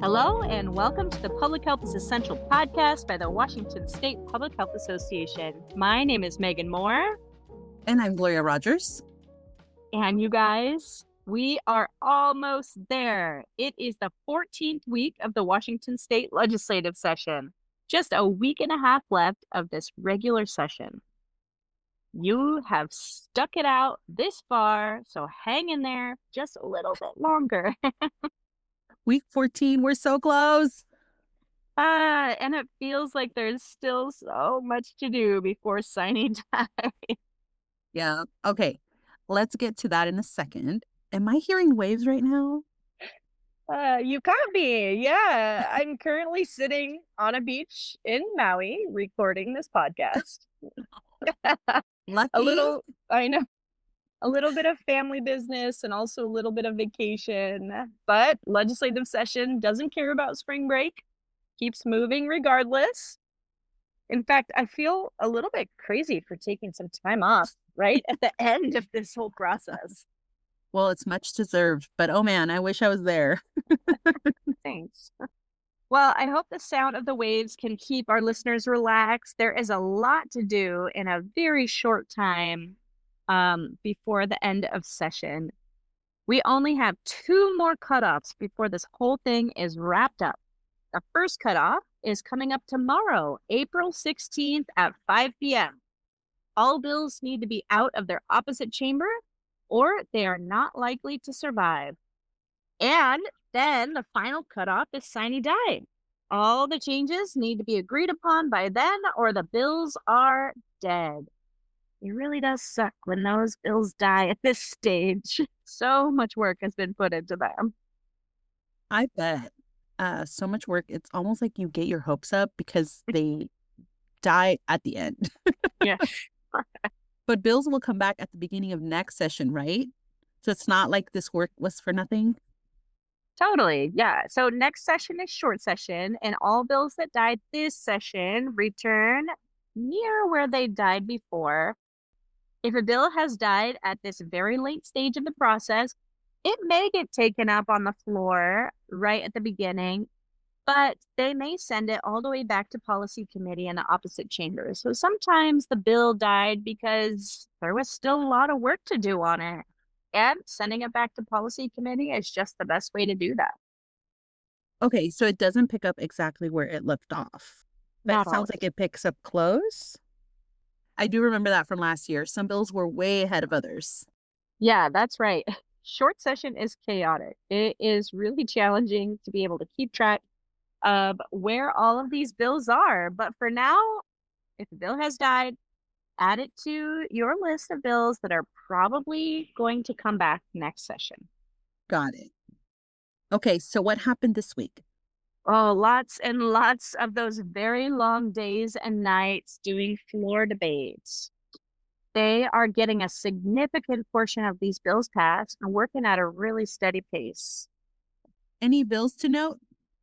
Hello, and welcome to the Public Health is Essential podcast by the Washington State Public Health Association. My name is Megan Moore. And I'm Gloria Rogers. And you guys, we are almost there. It is the 14th week of the Washington State legislative session. Just a week and a half left of this regular session. You have stuck it out this far, so hang in there just a little bit longer. Week 14, we're so close. And it feels like there's still so much to do before signing time. Yeah. Okay. Let's get to that in a second. Am I hearing waves right now? You got me. Yeah. I'm currently sitting on a beach in Maui recording this podcast. Lucky. I know. A little bit of family business and also a little bit of vacation. But legislative session doesn't care about spring break, keeps moving regardless. In fact, I feel a little bit crazy for taking some time off right at the end of this whole process. Well, it's much deserved, but oh man, I wish I was there. Thanks. Well, I hope the sound of the waves can keep our listeners relaxed. There is a lot to do in a very short time before the end of session. We only have 2 more cutoffs before this whole thing is wrapped up. The first cutoff is coming up tomorrow, April 16th at 5 p.m. All bills need to be out of their opposite chamber or they are not likely to survive. And then the final cutoff is sine die. All the changes need to be agreed upon by then or the bills are dead. It really does suck when those bills die at this stage. So much work has been put into them. I bet. So much work. It's almost like you get your hopes up because they die at the end. Yeah. But bills will come back at the beginning of next session, right? So it's not like this work was for nothing. Totally. Yeah. So next session is short session, and all bills that died this session return near where they died before. If a bill has died at this very late stage of the process, it may get taken up on the floor right at the beginning, but they may send it all the way back to policy committee in the opposite chamber. So sometimes the bill died because there was still a lot of work to do on it. And sending it back to policy committee is just the best way to do that. Okay, so it doesn't pick up exactly where it left off. That sounds like it picks up close. I do remember that from last year. Some bills were way ahead of others. Yeah, that's right. Short session is chaotic. It is really challenging to be able to keep track of where all of these bills are. But for now, if a bill has died, add it to your list of bills that are probably going to come back next session. Got it. Okay, so what happened this week? Oh, lots and lots of those very long days and nights doing floor debates. They are getting a significant portion of these bills passed and working at a really steady pace. Any bills to note?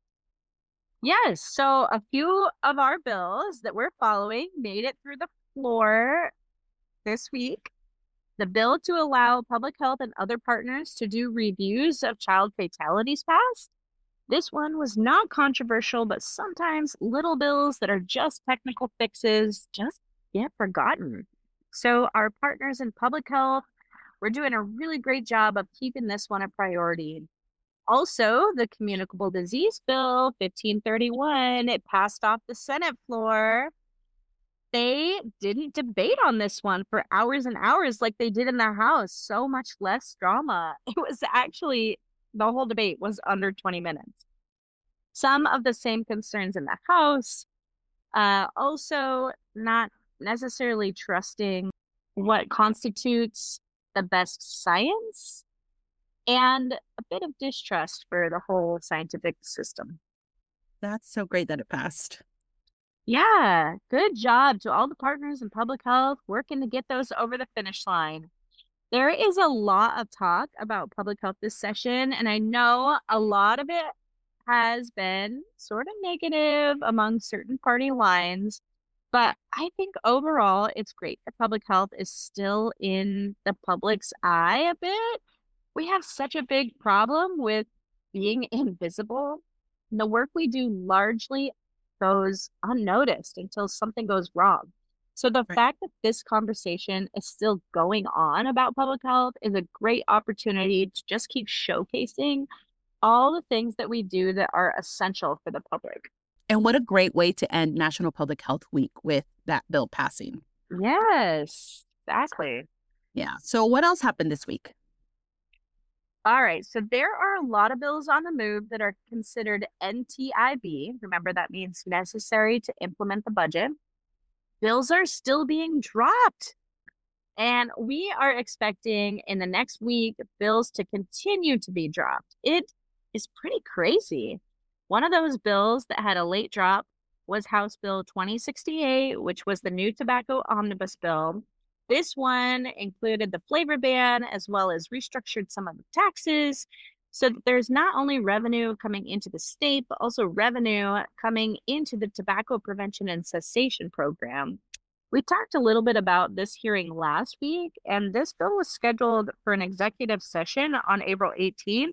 Yes, so a few of our bills that we're following made it through the floor this week. The bill to allow public health and other partners to do reviews of child fatalities passed. This one was not controversial, but sometimes little bills that are just technical fixes just get forgotten. So our partners in public health, we're doing a really great job of keeping this one a priority. Also, the Communicable Disease Bill 1531, it passed off the Senate floor. They didn't debate on this one for hours and hours like they did in the House. So much less drama. It was actually, the whole debate was under 20 minutes. Some of the same concerns in the House. Also, not necessarily trusting what constitutes the best science, and a bit of distrust for the whole scientific system. That's so great that it passed. Yeah, good job to all the partners in public health working to get those over the finish line. There is a lot of talk about public health this session, and I know a lot of it has been sort of negative among certain party lines, but I think overall it's great that public health is still in the public's eye a bit. We have such a big problem with being invisible The work we do largely goes unnoticed until something goes wrong. So the Right. fact that this conversation is still going on about public health is a great opportunity to just keep showcasing all the things that we do that are essential for the public. And what a great way to end National Public Health Week with that bill passing. Yes, exactly. Yeah. So what else happened this week? All right. So there are a lot of bills on the move that are considered NTIB. Remember, that means necessary to implement the budget. Bills are still being dropped. And we are expecting in the next week bills to continue to be dropped. It is pretty crazy. One of those bills that had a late drop was House Bill 2068, which was the new tobacco omnibus bill. This one included the flavor ban as well as restructured some of the taxes so that there's not only revenue coming into the state, but also revenue coming into the tobacco prevention and cessation program. We talked a little bit about this hearing last week, and this bill was scheduled for an executive session on April 18th.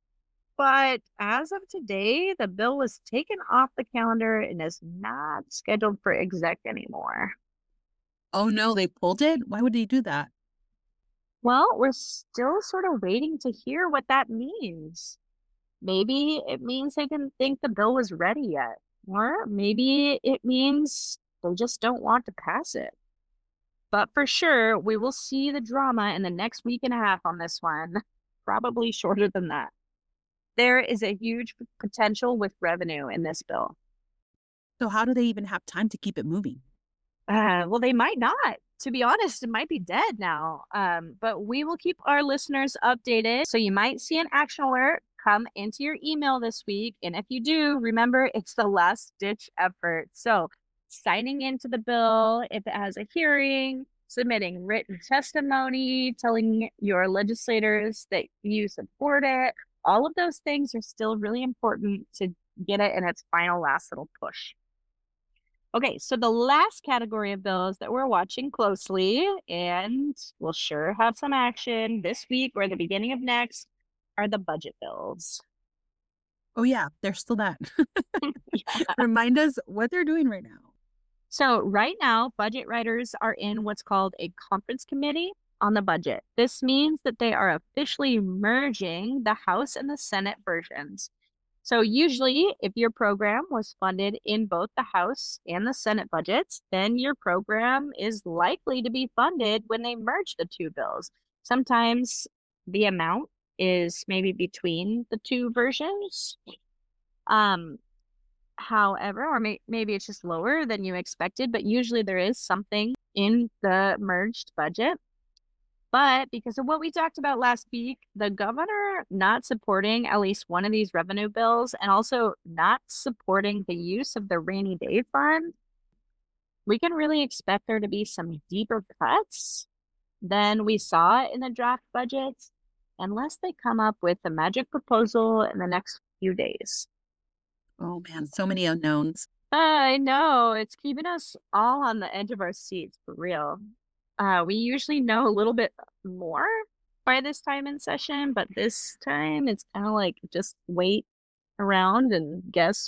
But as of today, the bill was taken off the calendar and is not scheduled for exec anymore. Oh no, they pulled it? Why would they do that? Well, we're still sort of waiting to hear what that means. Maybe it means they didn't think the bill was ready yet, or maybe it means they just don't want to pass it. But for sure, we will see the drama in the next week and a half on this one, probably shorter than that. There is a huge potential with revenue in this bill. So how do they even have time to keep it moving? Well, they might not. To be honest, it might be dead now. But we will keep our listeners updated. So you might see an action alert come into your email this week. And if you do, remember it's the last ditch effort. So signing into the bill, if it has a hearing, submitting written testimony, telling your legislators that you support it, all of those things are still really important to get it in its final last little push. Okay, so the last category of bills that we're watching closely and will sure have some action this week or the beginning of next are the budget bills. Oh yeah, they're still that. Yeah. Remind us what they're doing right now. So, right now, budget writers are in what's called a conference committee on the budget. This means that they are officially merging the House and the Senate versions. So usually, if your program was funded in both the House and the Senate budgets, then your program is likely to be funded when they merge the two bills. Sometimes the amount is maybe between the two versions. Um, However, or maybe it's just lower than you expected, but usually there is something in the merged budget. But because of what we talked about last week, the governor not supporting at least one of these revenue bills and also not supporting the use of the rainy day fund, we can really expect there to be some deeper cuts than we saw in the draft budget unless they come up with a magic proposal in the next few days. Oh man, so many unknowns. I know it's keeping us all on the edge of our seats for real. We usually know a little bit more by this time in session, but this time it's kind of like just wait around and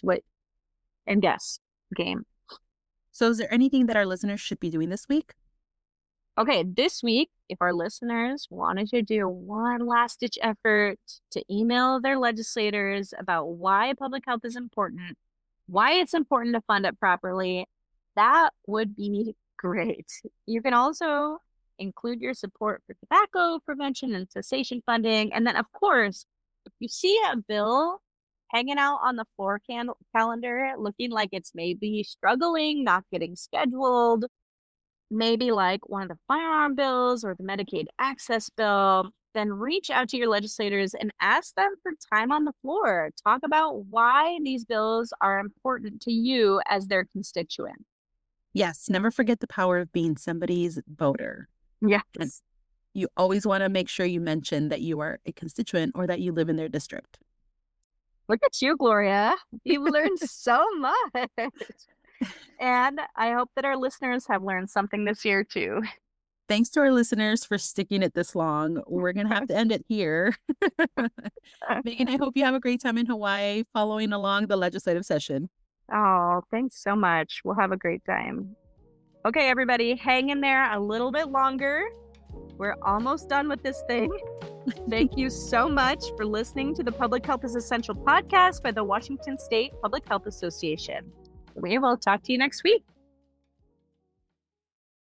guess game. So is there anything that our listeners should be doing this week? Okay, this week, if our listeners wanted to do one last ditch effort to email their legislators about why public health is important, why it's important to fund it properly, that would be great. You can also include your support for tobacco prevention and cessation funding. And then, of course, if you see a bill hanging out on the floor calendar looking like it's maybe struggling, not getting scheduled, maybe like one of the firearm bills or the Medicaid access bill, then reach out to your legislators and ask them for time on the floor. Talk about why these bills are important to you as their constituent. Yes, never forget the power of being somebody's voter. Yes. And you always want to make sure you mention that you are a constituent or that you live in their district. Look at you, Gloria. You've learned so much. And I hope that our listeners have learned something this year too. Thanks to our listeners for sticking it this long. We're going to have to end it here. Megan, I hope you have a great time in Hawaii following along the legislative session. Oh, thanks so much. We'll have a great time. Okay, everybody, hang in there a little bit longer. We're almost done with this thing. Thank you so much for listening to the Public Health is Essential podcast by the Washington State Public Health Association. We will talk to you next week.